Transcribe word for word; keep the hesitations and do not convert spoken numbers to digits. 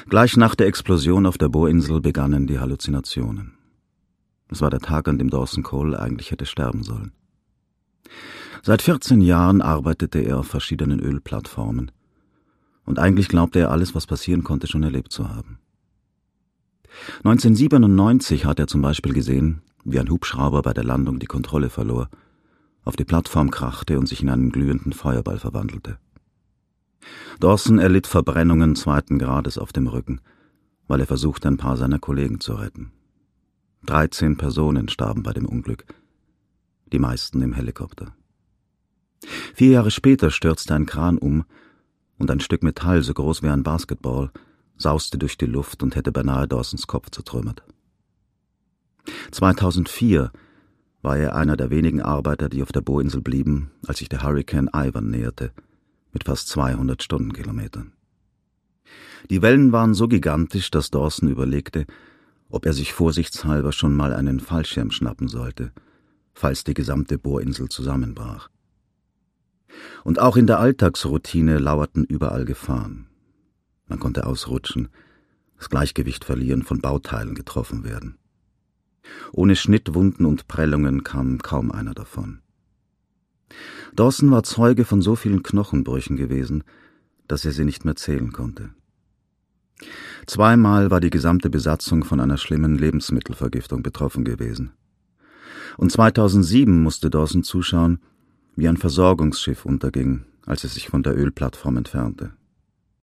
Gleich nach der Explosion auf der Bohrinsel begannen die Halluzinationen. Es war der Tag, an dem Dawson Cole eigentlich hätte sterben sollen. Seit vierzehn Jahren arbeitete er auf verschiedenen Ölplattformen. Und eigentlich glaubte er, alles, was passieren konnte, schon erlebt zu haben. neunzehnhundertsiebenundneunzig hat er zum Beispiel gesehen, wie ein Hubschrauber bei der Landung die Kontrolle verlor, auf die Plattform krachte und sich in einen glühenden Feuerball verwandelte. Dawson erlitt Verbrennungen zweiten Grades auf dem Rücken, weil er versuchte, ein paar seiner Kollegen zu retten. Dreizehn Personen starben bei dem Unglück, die meisten im Helikopter. Vier Jahre später stürzte ein Kran um und ein Stück Metall, so groß wie ein Basketball, sauste durch die Luft und hätte beinahe Dawsons Kopf zertrümmert. zweitausendvier war er einer der wenigen Arbeiter, die auf der Bohrinsel blieben, als sich der Hurrikan Ivan näherte, mit fast zweihundert Stundenkilometern. Die Wellen waren so gigantisch, dass Dawson überlegte, ob er sich vorsichtshalber schon mal einen Fallschirm schnappen sollte, falls die gesamte Bohrinsel zusammenbrach. Und auch in der Alltagsroutine lauerten überall Gefahren. Man konnte ausrutschen, das Gleichgewicht verlieren, von Bauteilen getroffen werden. Ohne Schnittwunden und Prellungen kam kaum einer davon. Dawson war Zeuge von so vielen Knochenbrüchen gewesen, dass er sie nicht mehr zählen konnte. Zweimal war die gesamte Besatzung von einer schlimmen Lebensmittelvergiftung betroffen gewesen. Und zweitausendsieben musste Dawson zuschauen, wie ein Versorgungsschiff unterging, als es sich von der Ölplattform entfernte.